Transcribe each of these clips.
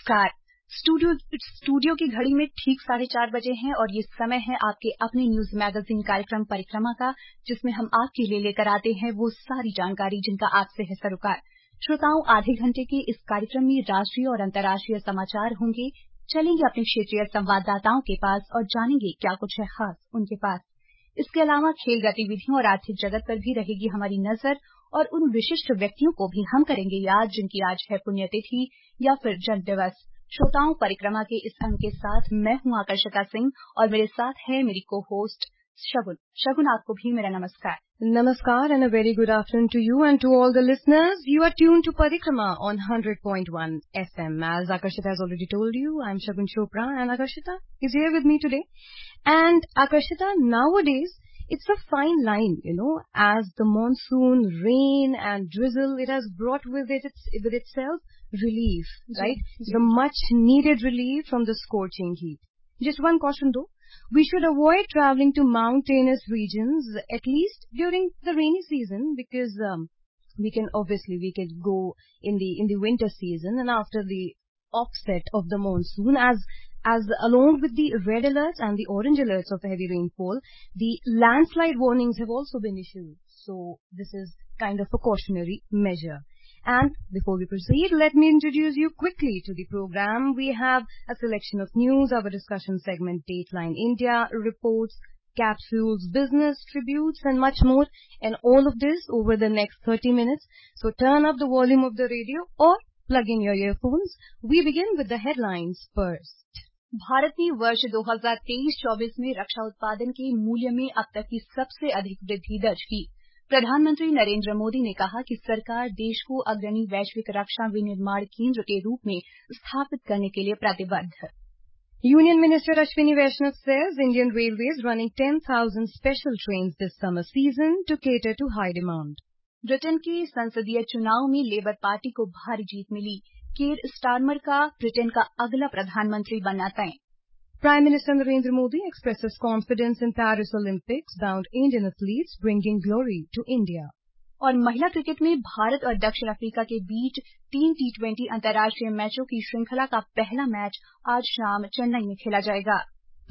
नमस्कार। स्टूडियो की घड़ी में ठीक 4:30 बजे हैं और ये समय है आपके अपने न्यूज मैगजीन कार्यक्रम परिक्रमा का, जिसमें हम आपके लिए लेकर आते हैं वो सारी जानकारी जिनका आपसे है सरोकार। श्रोताओं, आधे घंटे के इस कार्यक्रम में राष्ट्रीय और अंतर्राष्ट्रीय समाचार होंगे। चलेंगे अपने क्षेत्रीय संवाददाताओं के पास और जानेंगे क्या कुछ है खास उनके पास। इसके अलावा खेल गतिविधियों और आर्थिक जगत पर भी रहेगी हमारी नजर और उन विशिष्ट व्यक्तियों को भी हम करेंगे याद जिनकी आज है पुण्यतिथि या फिर जन्म दिवस। श्रोताओं, परिक्रमा के इस अंक के साथ मैं हूं आकर्षिता सिंह और मेरे साथ है मेरी को होस्ट शगुन। शगुन, आपको भी मेरा नमस्कार। Namaskar and a very good afternoon to you and to all the listeners. You are tuned to Parikrama on 100.1 FM. As Akarshita has already told you, I'm Shagun Chopra and Akarshita is here with me today. And Akarshita, nowadays, it's a fine line, as the monsoon, rain and drizzle, it has brought with itself relief, right? The much needed relief from the scorching heat. Just one caution though. We should avoid traveling to mountainous regions, at least during the rainy season, because we can go in the winter season and after the offset of the monsoon, as along with the red alerts and the orange alerts of heavy rainfall, the landslide warnings have also been issued. So this is kind of a cautionary measure. And before we proceed, let me introduce you quickly to the program. We have a selection of news, our discussion segment, Dateline India, reports, capsules, business, tributes, and much more. And all of this over the next 30 minutes. So turn up the volume of the radio or plug in your earphones. We begin with the headlines first. Bharat ने वर्ष 2023-24 में रक्षा उत्पादन के मूल्य में अब तक की सबसे अधिक वृद्धि दर्ज की। प्रधानमंत्री नरेंद्र मोदी ने कहा कि सरकार देश को अग्रणी वैश्विक रक्षा विनिर्माण केंद्र के रूप में स्थापित करने के लिए प्रतिबद्ध है। Union Minister Ashwini Vaishnav says Indian Railways running 10,000 special trains this summer season to cater to high demand. Britain के संसदीय चुनाव में लेबर पार्टी को भारी जीत मिली। कीर स्टारमर का ब्रिटेन का अगला प्रधानमंत्री बनना तय। Prime Minister Narendra Modi expresses confidence in Paris Olympics bound Indian athletes bringing glory to India. और महिला क्रिकेट में भारत और दक्षिण अफ्रीका के बीच 3 T20 अंतर्राष्ट्रीय मैचों की श्रृंखला का पहला मैच आज शाम चेन्नई में खेला जाएगा।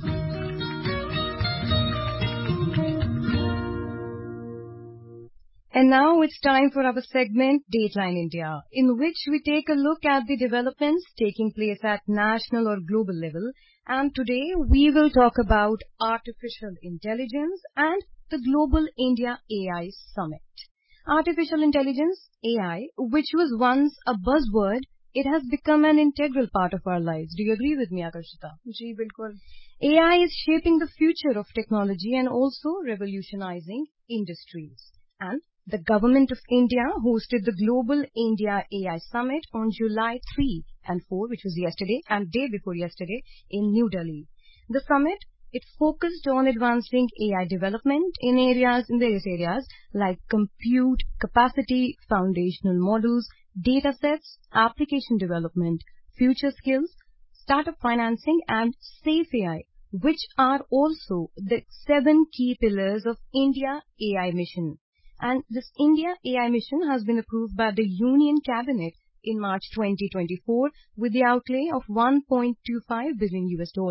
And now it's time for our segment Dateline India, in which we take a look at the developments taking place at national or global level. And today we will talk about artificial intelligence and the Global India AI Summit. Artificial intelligence, AI, which was once a buzzword, it has become an integral part of our lives. Do you agree with me, Akarshita? जी बिल्कुल। AI is shaping the future of technology and also revolutionizing industries. And the Government of India hosted the Global India AI Summit on July 3 and 4, which was yesterday, and day before yesterday in New Delhi. The summit, it focused on advancing AI development in various areas like compute capacity, foundational models, data sets, application development, future skills, startup financing, and safe AI, which are also the 7 key pillars of India AI mission. And this India AI mission has been approved by the Union Cabinet in March 2024 with the outlay of $1.25 billion.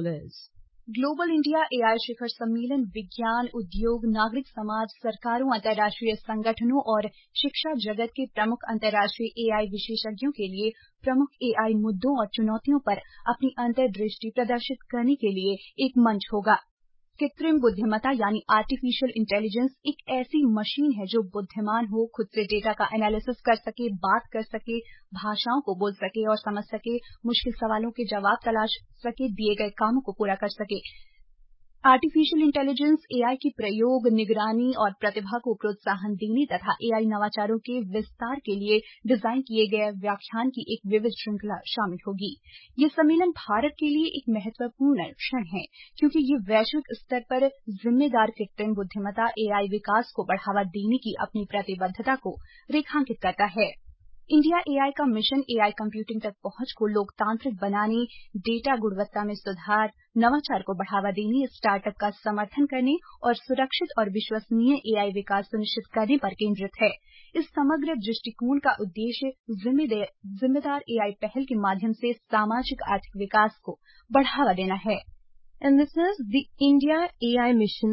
Global India AI शिखर सम्मेलन विज्ञान, उद्योग, नागरिक समाज, सरकारों, अंतर्राष्ट्रीय संगठनों और शिक्षा जगत के प्रमुख अंतर्राष्ट्रीय एआई विशेषज्ञों के लिए प्रमुख एआई मुद्दों और चुनौतियों पर अपनी अंतर्दृष्टि प्रदर्शित करने के लिए एक मंच होगा। कृत्रिम बुद्धिमत्ता यानी आर्टिफिशियल इंटेलिजेंस एक ऐसी मशीन है जो बुद्धिमान हो, खुद से डेटा का एनालिसिस कर सके, बात कर सके, भाषाओं को बोल सके और समझ सके, मुश्किल सवालों के जवाब तलाश सके, दिए गए कामों को पूरा कर सके। आर्टिफिशियल इंटेलिजेंस एआई की प्रयोग, निगरानी और प्रतिभा को प्रोत्साहन देने तथा एआई नवाचारों के विस्तार के लिए डिजाइन किए गए व्याख्यान की एक विविध श्रृंखला शामिल होगी। ये सम्मेलन भारत के लिए एक महत्वपूर्ण क्षण है क्योंकि ये वैश्विक स्तर पर जिम्मेदार कृत्रिम बुद्धिमत्ता एआई विकास को बढ़ावा देने की अपनी प्रतिबद्धता को रेखांकित करता है। इंडिया एआई का मिशन एआई कंप्यूटिंग तक पहुंच को लोकतांत्रिक बनाने, डेटा गुणवत्ता में सुधार, नवाचार को बढ़ावा देने, स्टार्टअप का समर्थन करने और सुरक्षित और विश्वसनीय एआई विकास सुनिश्चित करने पर केंद्रित है। इस समग्र दृष्टिकोण का उद्देश्य जिम्मेदार एआई पहल के माध्यम से सामाजिक आर्थिक विकास को बढ़ावा देना है। And this is the India AI mission.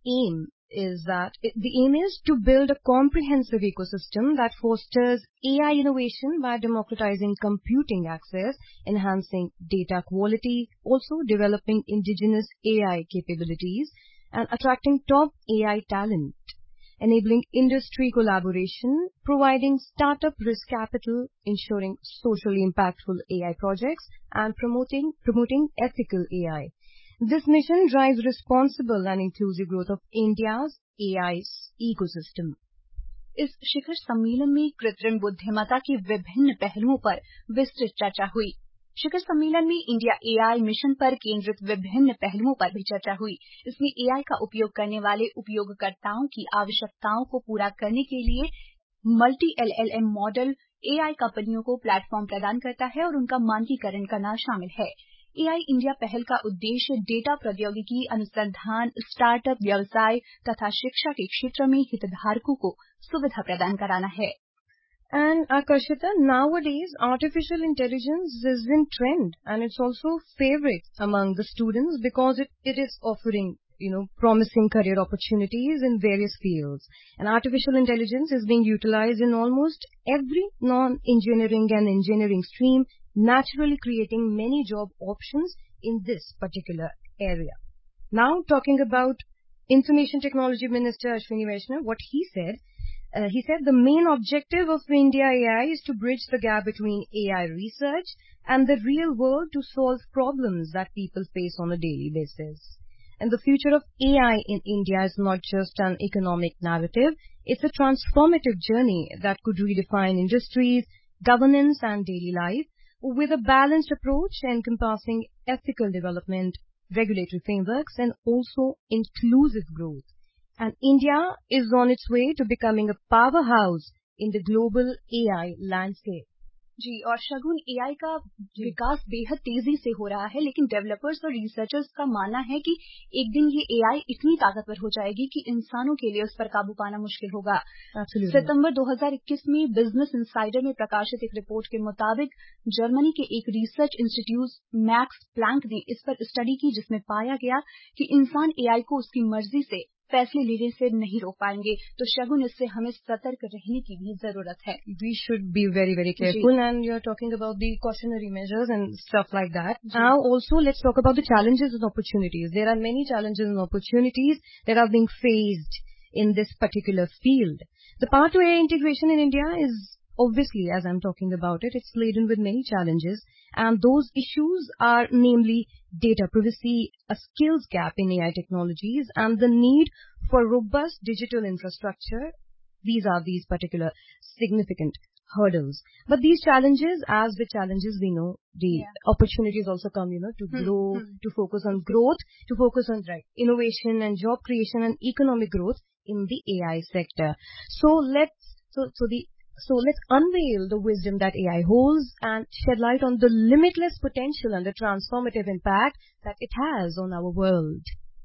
The aim is to build a comprehensive ecosystem that fosters AI innovation by democratizing computing access, enhancing data quality, also developing indigenous AI capabilities, and attracting top AI talent, enabling industry collaboration, providing startup risk capital, ensuring socially impactful AI projects, and promoting ethical AI. This mission drives responsible and inclusive growth of India's AI ecosystem. इस शिखर सम्मेलन में कृत्रिम बुद्धिमत्ता के विभिन्न पहलुओं पर विस्तृत चर्चा हुई। शिखर सम्मेलन में इंडिया एआई मिशन पर केंद्रित विभिन्न पहलुओं पर भी चर्चा हुई। इसमें एआई का उपयोग करने वाले उपयोगकर्ताओं की आवश्यकताओं को पूरा करने के लिए मल्टी एलएलएम मॉडल एआई कंपनियों को प्लेटफॉर्म प्रदान करता है और उनका मानकीकरण करना शामिल है। एआई इंडिया पहल का उद्देश्य डेटा प्रौद्योगिकी अनुसंधान, स्टार्टअप, व्यवसाय तथा शिक्षा के क्षेत्र में हितधारकों को सुविधा प्रदान कराना है। And Akarshita, nowadays artificial intelligence is in trend and it's also favorite among the students because it is offering, promising career opportunities in various fields. And artificial intelligence is being utilized in almost every non-engineering and engineering stream, naturally creating many job options in this particular area. Now talking about Information Technology Minister Ashwini Vaishnaw, what he said the main objective of India AI is to bridge the gap between AI research and the real world to solve problems that people face on a daily basis. And the future of AI in India is not just an economic narrative, it's a transformative journey that could redefine industries, governance and daily life with a balanced approach encompassing ethical development, regulatory frameworks and also inclusive growth. And India is on its way to becoming a powerhouse in the global AI landscape. जी, और शगुन AI का विकास बेहद तेजी से हो रहा है, लेकिन developers और रिसर्चर्स का मानना है कि एक दिन ये एआई इतनी ताकतवर हो जाएगी कि इंसानों के लिए उस पर काबू पाना मुश्किल होगा। सितंबर 2021 में बिजनेस इनसाइडर में प्रकाशित एक रिपोर्ट के मुताबिक जर्मनी के एक रिसर्च इंस्टीट्यूट मैक्स प्लैंक ने इस पर स्टडी की, जिसमें पाया गया कि इंसान एआई को उसकी मर्जी से फैसले लेने से नहीं रोक पाएंगे। तो शगुन, इससे हमें सतर्क रहने की भी जरूरत है। We should be very, very careful. And you're talking about the cautionary measures and stuff like that. Now also let's talk about the challenges and opportunities. There are many challenges and opportunities that are being faced in this particular field. The path to AI integration in India is obviously, as I'm talking about it, it's laden with many challenges. And those issues are namely data privacy, a skills gap in AI technologies, and the need for robust digital infrastructure. These are these particular significant hurdles. But these challenges, as with challenges we know, the opportunities also come, to grow, to focus on growth, to focus on innovation and job creation and economic growth in the AI sector. So let's unveil the wisdom that AI holds and shed light on the limitless potential and the transformative impact that it has on our world.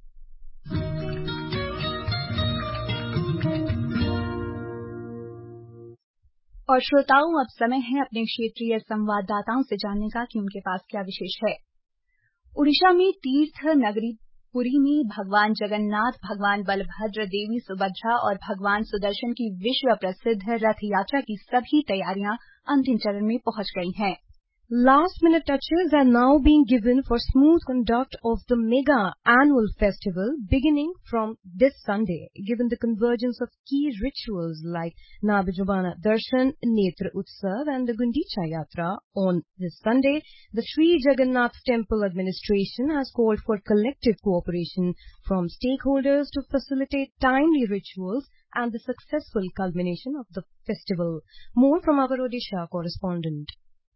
और श्रोताओं, अब समय है अपने क्षेत्रीय संवाददाताओं से जानने का कि उनके पास क्या विशेष है। उड़ीसा में तीर्थ नगरी पुरी में भगवान जगन्नाथ, भगवान बलभद्र, देवी सुभद्रा और भगवान सुदर्शन की विश्व प्रसिद्ध रथ यात्रा की सभी तैयारियां अंतिम चरण में पहुंच गई हैं। Last-minute touches are now being given for smooth conduct of the mega annual festival beginning from this Sunday, given the convergence of key rituals like Nabijabana Darshan, Netra Utsav and the Gundicha Yatra. On this Sunday, the Sri Jagannath Temple Administration has called for collective cooperation from stakeholders to facilitate timely rituals and the successful culmination of the festival. More from our Odisha correspondent.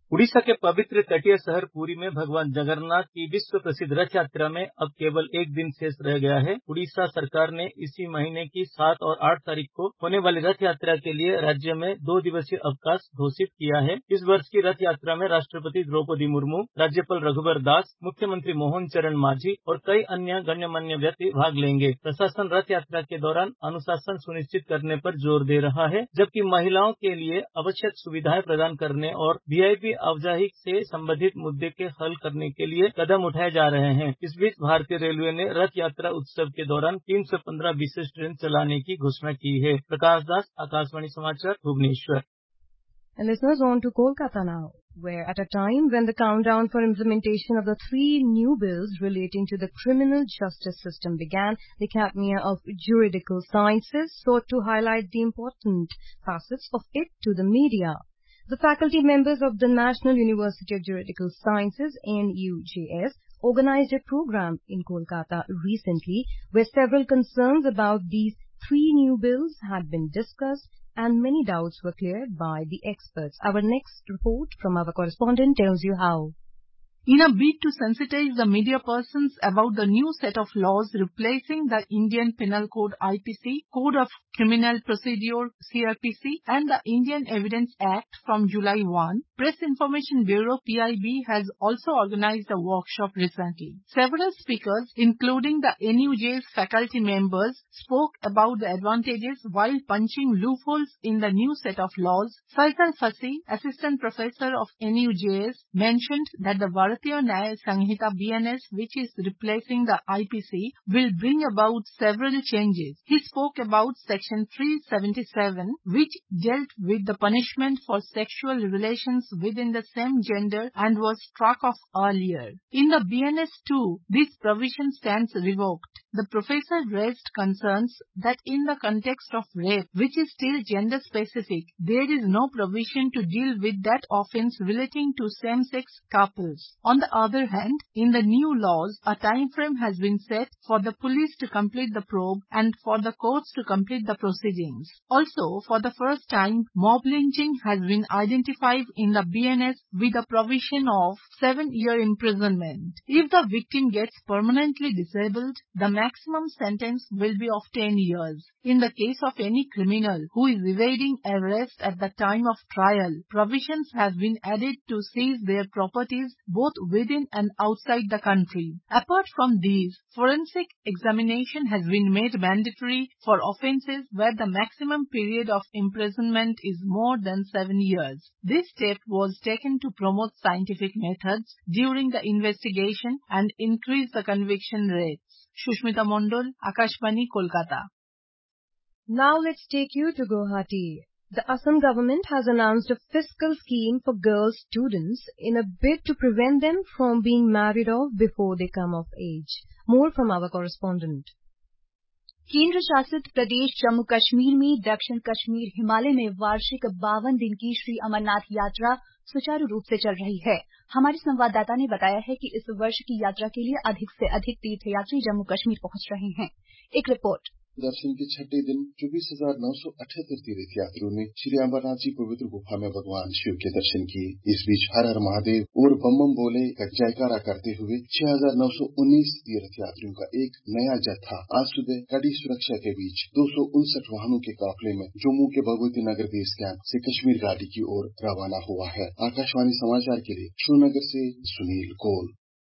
Orissa के पवित्र तटीय शहर पुरी में भगवान जगन्नाथ की विश्व प्रसिद्ध रथ यात्रा में अब केवल एक दिन शेष रह गया है। उड़ीसा सरकार ने इसी महीने की 7 और 8 तारीख को होने वाली रथ यात्रा के लिए राज्य में 2 दिवसीय अवकाश घोषित किया है। इस वर्ष की रथ यात्रा में राष्ट्रपति द्रौपदी मुर्मू, राज्यपाल रघुवर दास, मुख्यमंत्री मोहन चरण मांझी और कई अन्य गण्यमान्य व्यक्ति भाग लेंगे। प्रशासन रथ यात्रा के दौरान अनुशासन सुनिश्चित करने पर जोर दे रहा है, जबकि महिलाओं के लिए आवश्यक सुविधाएं प्रदान करने और वीआईपी आवाजाही से संबंधित मुद्दे के हल करने के लिए कदम उठाए जा रहे हैं। इस बीच भारतीय रेलवे ने रथ यात्रा उत्सव के दौरान 315 विशेष ट्रेन चलाने की घोषणा की है। प्रकाश दास, आकाशवाणी समाचार, Bhubaneswar. And listeners, on to Kolkata now, where at a time when the countdown for implementation of the 3 new bills relating to the criminal justice system began, the Academy of Juridical Sciences sought to highlight the important facets of it to the media. The faculty members of the National University of Juridical Sciences, NUJS, organized a program in Kolkata recently where several concerns about these 3 new bills had been discussed and many doubts were cleared by the experts. Our next report from our correspondent tells you how. In a bid to sensitize the media persons about the new set of laws replacing the Indian Penal Code IPC, Code of Criminal Procedure CRPC and the Indian Evidence Act from July 1, Press Information Bureau PIB has also organized a workshop recently. Several speakers, including the NUJ's faculty members, spoke about the advantages while punching loopholes in the new set of laws. Faisal Fasi, Assistant Professor of NUJS, mentioned that the Bharatiya Nyaya Sanhita BNS, which is replacing the IPC, will bring about several changes. He spoke about Section 377, which dealt with the punishment for sexual relations within the same gender and was struck off earlier. In the BNS 2, this provision stands revoked. The professor raised concerns that in the context of rape, which is still gender-specific, there is no provision to deal with that offence relating to same-sex couples. On the other hand, in the new laws, a time frame has been set for the police to complete the probe and for the courts to complete the proceedings. Also, for the first time, mob lynching has been identified in the BNS with a provision of 7-year imprisonment. If the victim gets permanently disabled, the maximum sentence will be of 10 years. In the case of any criminal who is evading arrest at the time of trial, provisions have been added to seize their properties both within and outside the country. Apart from these, forensic examination has been made mandatory for offences where the maximum period of imprisonment is more than 7 years. This step was taken to promote scientific methods during the investigation and increase the conviction rates. Shushmita Mondol, Akashvani, Kolkata. Now let's take you to Guwahati. The Assam government has announced a fiscal scheme for girl students in a bid to prevent them from being married off before they come of age. More from our correspondent. केंद्र शासित प्रदेश जम्मू कश्मीर में दक्षिण कश्मीर हिमालय में वार्षिक 52 दिन की श्री अमरनाथ यात्रा सुचारू रूप से चल रही है। हमारे संवाददाता ने बताया है कि इस वर्ष की यात्रा के लिए अधिक से अधिक तीर्थयात्री जम्मू कश्मीर पहुंच रहे हैं। एक रिपोर्ट। दर्शन के छठे दिन 24,978 तीर्थयात्रियों ने श्री अमरनाथ जी पवित्र गुफा में भगवान शिव के दर्शन किए। इस बीच हर हर महादेव और बम बम बोले का जयकारा करते हुए 6,919 तीर्थयात्रियों का एक नया जत्था आज सुबह कड़ी सुरक्षा के बीच 259 वाहनों के काफले में जम्मू के भगवती नगर बेस कैंप से कश्मीर घाटी की ओर रवाना हुआ है। आकाशवाणी समाचार के लिए श्रीनगर से Sunil Kaul.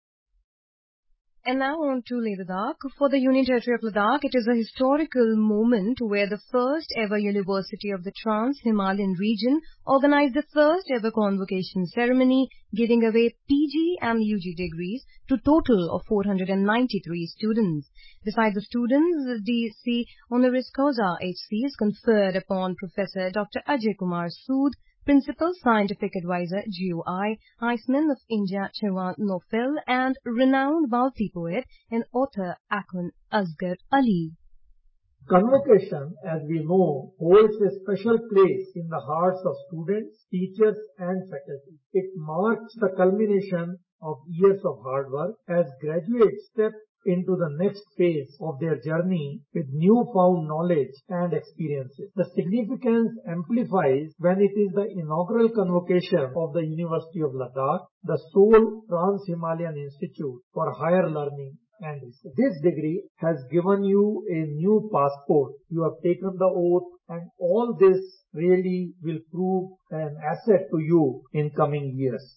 And now on to Leh-Ladakh. For the Union Territory of Ladakh, it is a historical moment where the first ever University of the Trans-Himalayan region organized the first ever convocation ceremony, giving away PG and UG degrees to a total of 493 students. Besides the students, the C. Honoris Causa HC is conferred upon Professor Dr. Ajay Kumar Sood, Principal Scientific Advisor GOI, Iceman of India Chirwan Nofel, and renowned Balti poet and author Akun Asghar Ali. Convocation, as we know, holds a special place in the hearts of students, teachers and faculty. It marks the culmination of years of hard work as graduates step into the next phase of their journey with newfound knowledge and experiences. The significance amplifies when it is the inaugural convocation of the University of Ladakh, the sole Trans-Himalayan Institute for Higher Learning and Research. This degree has given you a new passport. You have taken the oath, and all this really will prove an asset to you in coming years.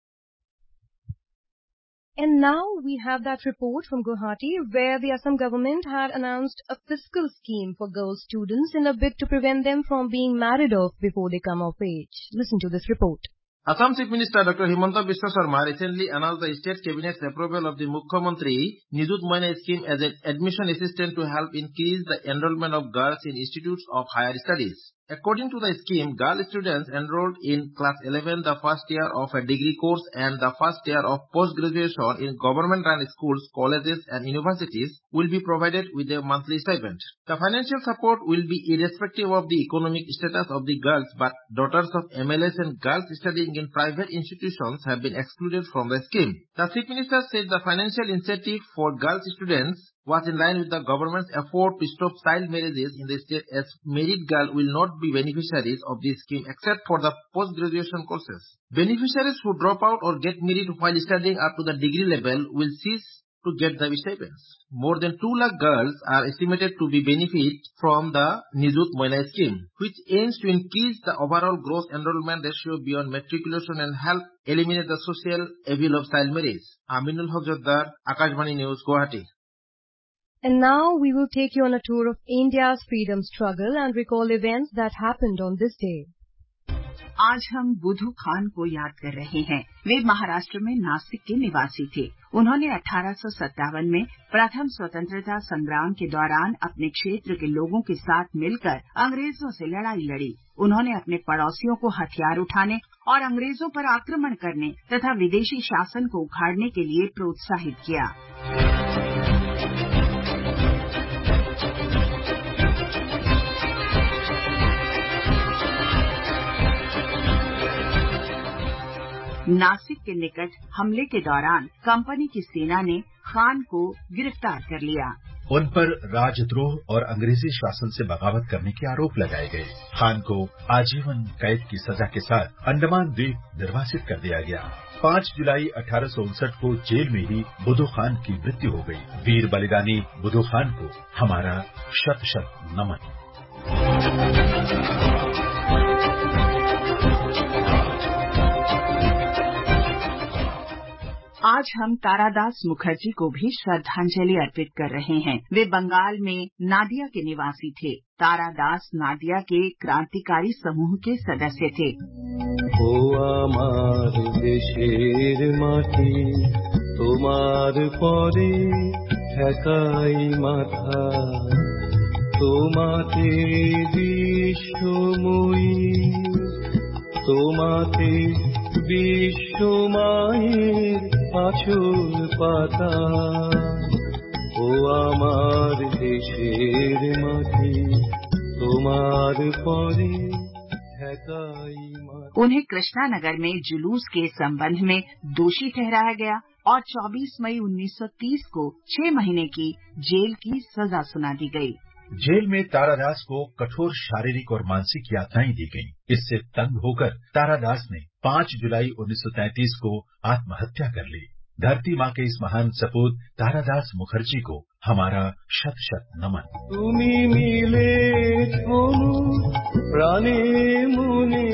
And now we have that report from Guwahati where the Assam government had announced a fiscal scheme for girl students in a bid to prevent them from being married off before they come of age. Listen to this report. Assam Chief Minister Dr. Himanta Biswa Sarma recently announced the State Cabinet's approval of the Mukhyamantri Nijut Maina scheme as an admission assistant to help increase the enrollment of girls in institutes of higher studies. According to the scheme, girl students enrolled in class 11 the first year of a degree course and the first year of post-graduation in government-run schools, colleges and universities will be provided with a monthly stipend. The financial support will be irrespective of the economic status of the girls, but daughters of MLAs and girls studying in private institutions have been excluded from the scheme. The Chief Minister said the financial incentive for girls students was in line with the government's effort to stop child marriages in the state, as married girls will not be beneficiaries of this scheme except for the post-graduation courses. Beneficiaries who drop out or get married while studying up to the degree level will cease to get the stipends. More than 2 lakh girls are estimated to be benefit from the Nijut Maina scheme, which aims to increase the overall gross enrollment ratio beyond matriculation and help eliminate the social evil of child marriage. Aminul Haq Joddar, Akashvani News, Guwahati. And now we will take you on a tour of India's freedom struggle and recall events that happened on this day. आज हम बुधू खान को याद कर रहे हैं। वे महाराष्ट्र में नासिक के निवासी थे। उन्होंने 1857 में प्रथम स्वतंत्रता संग्राम के दौरान अपने क्षेत्र के लोगों के साथ मिलकर अंग्रेजों से लड़ाई लड़ी। उन्होंने अपने पड़ोसियों को हथियार उठाने और अंग्रेजों पर आक्रमण करने तथा विदेशी शासन को उखाड़ने के लिए प्रोत्साहित किया। नासिक के निकट हमले के दौरान कंपनी की सेना ने खान को गिरफ्तार कर लिया। उन पर राजद्रोह और अंग्रेजी शासन से बगावत करने के आरोप लगाए गए। खान को आजीवन कैद की सजा के साथ अंडमान द्वीप निर्वासित कर दिया गया। 5 जुलाई 1859 को जेल में ही बुधू खान की मृत्यु हो गई। वीर बलिदानी बुधू खान को हमारा शत शत नमन। आज हम तारादास मुखर्जी को भी श्रद्धांजलि अर्पित कर रहे हैं। वे बंगाल में नादिया के निवासी थे। तारादास नादिया के क्रांतिकारी समूह के सदस्य थे। ओ आमार देशेर माटी तोमार परे ठेकाई माथा तोमाते विश्वमयी तोमाते विश्वमायेर আঁচল পাতা ও আমার দেশের মাটি তোমার পরে ঠেকাই মাটি। उन्हें कृष्णानगर में जुलूस के संबंध में दोषी ठहराया गया और 24 मई 1930 को 6 महीने की जेल की सजा सुना दी गई। जेल में तारादास को कठोर शारीरिक और मानसिक यातनाएं दी गईं। इससे तंग होकर तारादास ने 5 जुलाई 1933 को आत्महत्या कर ली। धरती माँ के इस महान सपूत तारादास मुखर्जी को हमारा शत शत नमन। तुमी मिले प्राणे मुने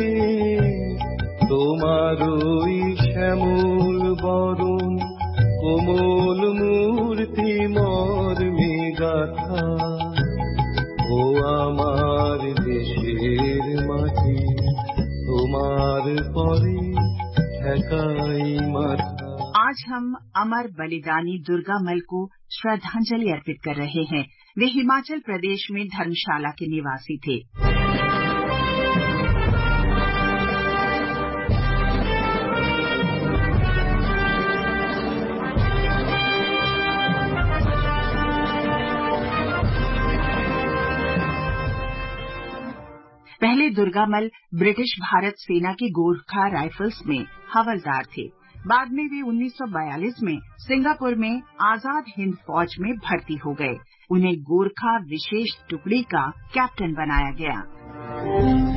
তোমারই শ্যামল বরণ কোমল মূর্তি মর্মে গাথা ও আমার দেশের মাটি তোমার পরে ঠেকাই মাথা। आज हम अमर बलिदानी दुर्गामल को श्रद्धांजलि अर्पित कर रहे हैं। वे हिमाचल प्रदेश में धर्मशाला के निवासी थे। पहले दुर्गामल ब्रिटिश भारत सेना की गोरखा राइफल्स में हवलदार थे। बाद में वे 1942 में सिंगापुर में आजाद हिंद फौज में भर्ती हो गए। उन्हें गोरखा विशेष टुकड़ी का कैप्टन बनाया गया।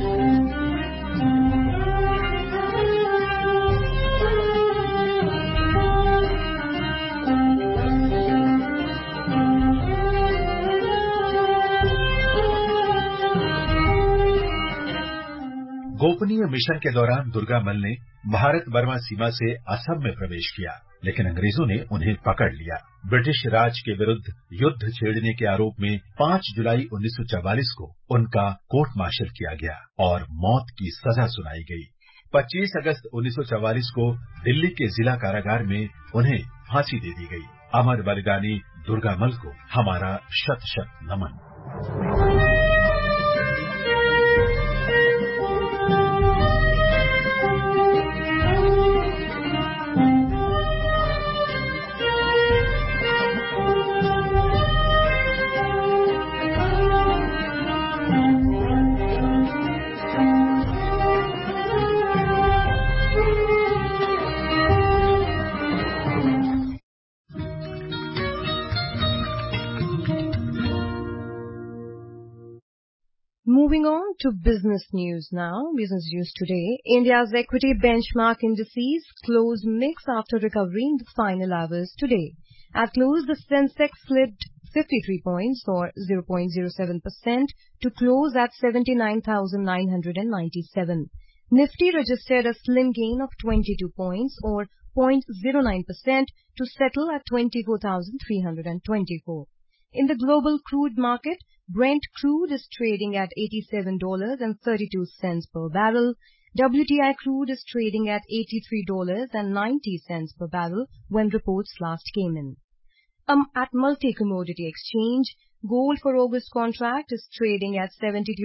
गोपनीय मिशन के दौरान दुर्गामल ने भारत बर्मा सीमा से असम में प्रवेश किया, लेकिन अंग्रेजों ने उन्हें पकड़ लिया। ब्रिटिश राज के विरुद्ध युद्ध छेड़ने के आरोप में 5 जुलाई 1944 को उनका कोर्ट मार्शल किया गया और मौत की सजा सुनाई गई। 25 अगस्त 1944 को दिल्ली के जिला कारागार में उन्हें फांसी दे दी गई। अमर बलिदानी दुर्गामल को हमारा शत शत नमन। Moving on to business news now. Business news today. India's equity benchmark indices closed mixed after recovery in the final hours today. At close, the Sensex slipped 53 points or 0.07% to close at 79,997. Nifty registered a slim gain of 22 points or 0.09% to settle at 24,324. In the global crude market, Brent crude is trading at $87.32 per barrel. WTI crude is trading at $83.90 per barrel when reports last came in. At multi-commodity exchange, gold for August contract is trading at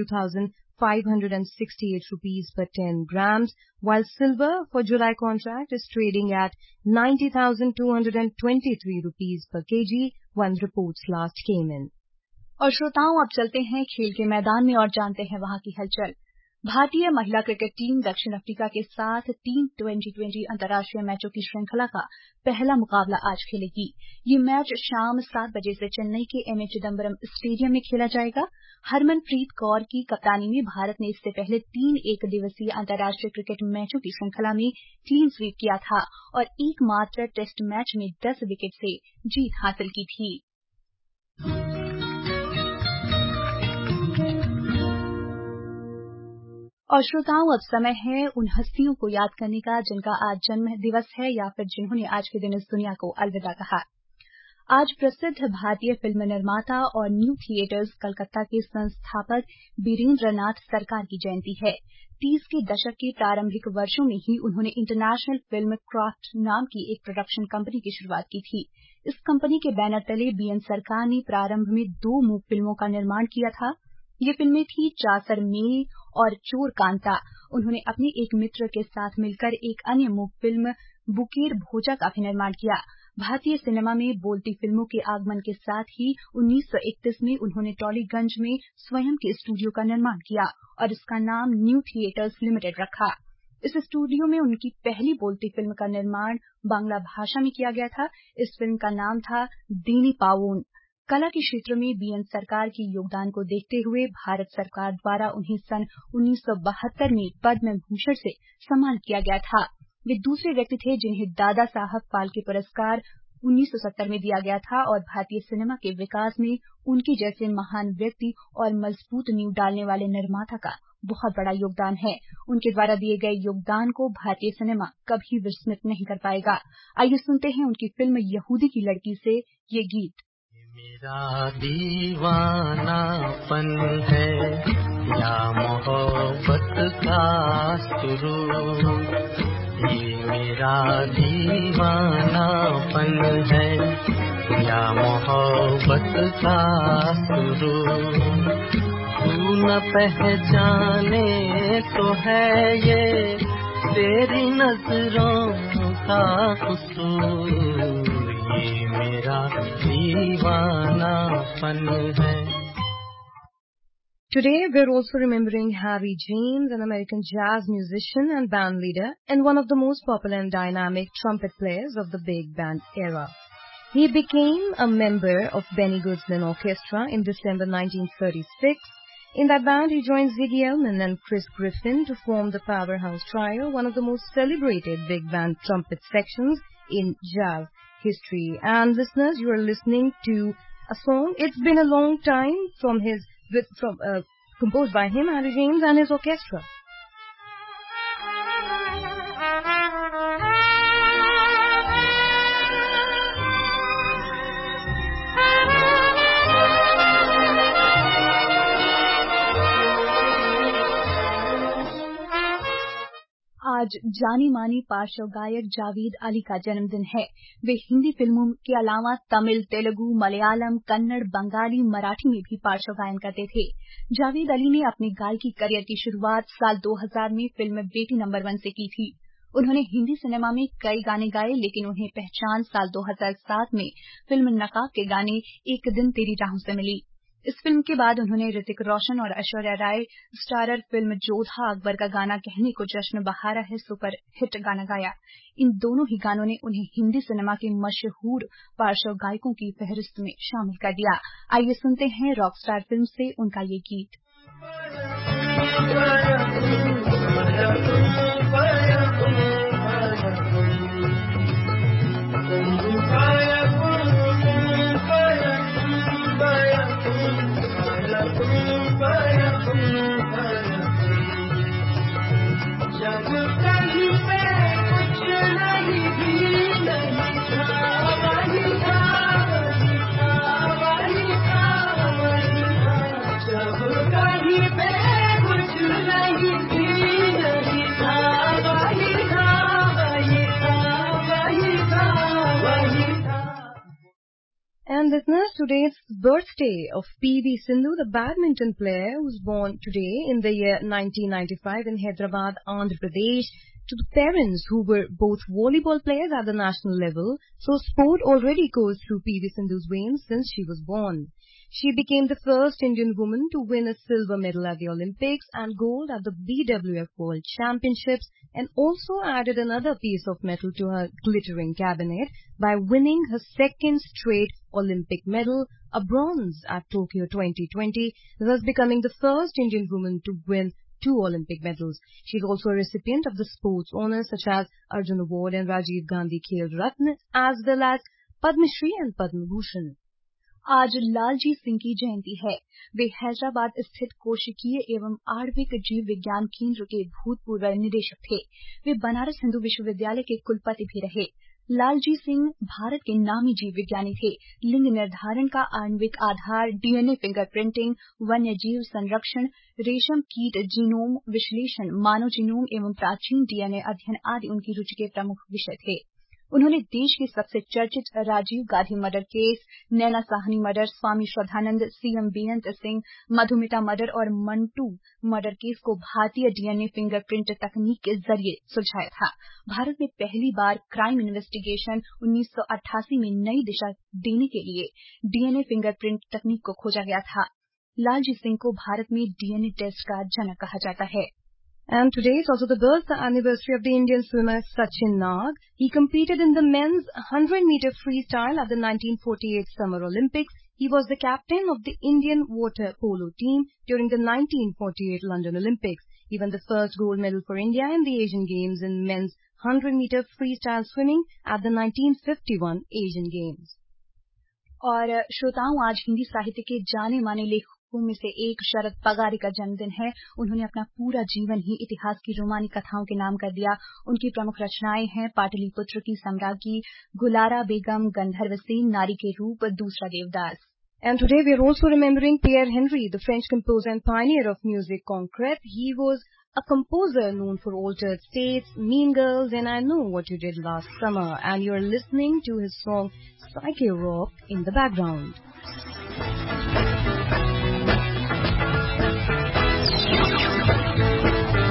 72,568 rupees per 10 grams, while silver for July contract is trading at 90,223 rupees per kg when reports last came in. और श्रोताओं, अब चलते हैं खेल के मैदान में और जानते हैं वहां की हलचल। भारतीय महिला क्रिकेट टीम दक्षिण अफ्रीका के साथ 3 2020 अंतर्राष्ट्रीय मैचों की श्रृंखला का पहला मुकाबला आज खेलेगी। ये मैच शाम 7 बजे से चेन्नई के एमए चिदम्बरम स्टेडियम में खेला जाएगा। हरमनप्रीत कौर की कप्तानी में भारत ने इससे पहले 3 एकदिवसीय अंतर्राष्ट्रीय क्रिकेट मैचों की श्रृंखला में क्लीन स्वीप किया था और एकमात्र टेस्ट मैच में 10 विकेट से जीत हासिल की थी। और श्रोताओं, अब समय है उन हस्तियों को याद करने का जिनका आज जन्म दिवस है या फिर जिन्होंने आज के दिन इस दुनिया को अलविदा कहा। आज प्रसिद्ध भारतीय फिल्म निर्माता और न्यू थिएटर्स कलकत्ता के संस्थापक बीरेंद्र नाथ सरकार की जयंती है। 30 के दशक के प्रारंभिक वर्षों में ही उन्होंने इंटरनेशनल फिल्म क्राफ्ट नाम की एक प्रोडक्शन कंपनी की शुरुआत की थी। इस कंपनी के बैनर तले बीएन सरकार ने प्रारंभ में 2 मूक फिल्मों का निर्माण किया था। ये फिल्में थी चासर मेह और चोर कांता। उन्होंने अपने एक मित्र के साथ मिलकर एक अन्य मूक फिल्म बुकेर भोजा का भी निर्माण किया। भारतीय सिनेमा में बोलती फिल्मों के आगमन के साथ ही 1931 में उन्होंने टॉलीगंज में स्वयं के स्टूडियो का निर्माण किया और इसका नाम न्यू थिएटर्स लिमिटेड रखा। इस स्टूडियो में उनकी पहली बोलती फिल्म का निर्माण बांग्ला भाषा में किया गया था। इस फिल्म का नाम था दीनी पावून। कला के क्षेत्र में बीएन सरकार के योगदान को देखते हुए भारत सरकार द्वारा उन्हें सन 1972 में पद्म भूषण से सम्मानित किया गया था। वे दूसरे व्यक्ति थे जिन्हें दादा साहब फाल्के पुरस्कार 1970 में दिया गया था और भारतीय सिनेमा के विकास में उनके जैसे महान व्यक्ति और मजबूत नींव डालने वाले निर्माता का बहुत बड़ा योगदान है। उनके द्वारा दिए गए योगदान को भारतीय सिनेमा कभी विस्मृत नहीं कर पाएगा। आइए सुनते हैं उनकी फिल्म यहूदी की लड़की से ये गीत। मेरा दीवानापन है या मोहब्बत का सुरूर, ये मेरा दीवानापन है या मोहब्बत का सुरूर, तू न पहचाने तो है ये तेरी नजरों का कसूर, ये मेरा दीवानापन है। Today, we're also remembering Harry James, an American jazz musician and band leader, and one of the most popular and dynamic trumpet players of the big band era. He became a member of Benny Goodman Orchestra in December 1936. In that band, he joined Ziggy Elman and Chris Griffin to form the Powerhouse Trio, one of the most celebrated big band trumpet sections in jazz history. And listeners, you are listening to a song. It's been a long time composed by him, Harry James, and his orchestra. आज जानी मानी पार्श्व गायक जावेद अली का जन्मदिन है। वे हिंदी फिल्मों के अलावा तमिल, तेलुगु, मलयालम, कन्नड़, बंगाली, मराठी में भी पार्श्व गायन करते थे। जावेद अली ने अपने गायकी करियर की शुरुआत साल 2000 में फिल्म बेटी नंबर 1 से की थी। उन्होंने हिंदी सिनेमा में कई गाने गाए, लेकिन उन्हें पहचान साल 2007 में फिल्म नकाब के गाने एक दिन तेरी राहों से मिली। इस फिल्म के बाद उन्होंने ऋतिक रोशन और ऐश्वर्या राय स्टारर फिल्म जोधा अकबर का गाना कहने को जश्न बहारा है सुपर हिट गाना गाया। इन दोनों ही गानों ने उन्हें हिंदी सिनेमा के मशहूर पार्श्व गायकों की फहरिस्त में शामिल कर दिया। आइए सुनते हैं रॉकस्टार फिल्म से उनका ये गीत। And listeners, today's birthday of P.V. Sindhu, the badminton player who was born today in the year 1995 in Hyderabad, Andhra Pradesh, to the parents who were both volleyball players at the national level, so sport already goes through P.V. Sindhu's veins since she was born. She became the first Indian woman to win a silver medal at the Olympics and gold at the BWF World Championships, and also added another piece of metal to her glittering cabinet by winning her second straight Olympic medal, a bronze at Tokyo 2020, thus becoming the first Indian woman to win 2 Olympic medals. She is also a recipient of the sports honours such as Arjun Award and Rajiv Gandhi Khel Ratna, as well as Padma Shri and Padma Bhushan. आज लालजी सिंह की जयंती है। वे हैदराबाद स्थित कोशिकीय एवं आणविक जीव विज्ञान केंद्र के भूतपूर्व निदेशक थे। वे बनारस हिंदू विश्वविद्यालय के कुलपति भी रहे। लालजी सिंह भारत के नामी जीव विज्ञानी थे। लिंग निर्धारण का आणविक आधार, डीएनए फिंगरप्रिंटिंग, वन्य जीव संरक्षण, रेशम कीट जीनोम विश्लेषण, मानव जीनोम एवं प्राचीन डीएनए अध्ययन आदि उनकी रुचि के प्रमुख विषय थे। उन्होंने देश के सबसे चर्चित Rajiv Gandhi murder case, Naina Sahni murder, Swami Shraddhanand, CM Beant Singh, Madhumita murder और मंटू मर्डर केस को भारतीय डीएनए फिंगरप्रिंट तकनीक के जरिए सुलझाया था। भारत में पहली बार क्राइम इन्वेस्टिगेशन 1988 में नई दिशा देने के लिए डीएनए फिंगरप्रिंट तकनीक को खोजा गया था। लालजी सिंह को भारत में डीएनए टेस्ट का जनक कहा जाता है। And today is also the birth anniversary of the Indian swimmer Sachin Nag. He competed in the men's 100-meter freestyle at the 1948 Summer Olympics. He was the captain of the Indian water polo team during the 1948 London Olympics. He won the first gold medal for India in the Asian Games in men's 100-meter freestyle swimming at the 1951 Asian Games. और श्रोताओं, आज हिंदी साहित्य के जाने माने लेखकों में से एक शरद पगारी का जन्मदिन है। उन्होंने अपना पूरा जीवन ही इतिहास की रोमानी कथाओं के नाम कर दिया। उनकी प्रमुख रचनाएं हैं पाटलिपुत्र की सम्राज्ञी, गुलारा बेगम, गंधर्व सेन, नारी के रूप, दूसरा Devdas. And today we are also remembering Pierre Henry, the French composer and pioneer of musique concrète. He was a composer known for Altered States, Mean Girls, and I Know What You Did Last Summer. And you are listening to his song Psyche Rock in the background.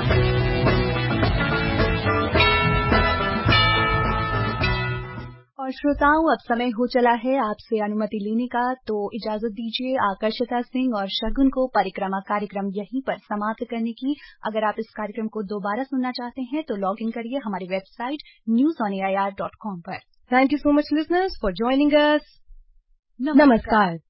और श्रोताओं, अब समय हो चला है आपसे अनुमति लेने का, तो इजाजत दीजिए आकर्षिता सिंह और शगुन को परिक्रमा कार्यक्रम यहीं पर समाप्त करने की। अगर आप इस कार्यक्रम को दोबारा सुनना चाहते हैं तो लॉग इन करिए हमारी वेबसाइट newsonair.com पर। Thank you so much, listeners, for joining us. Namaskar.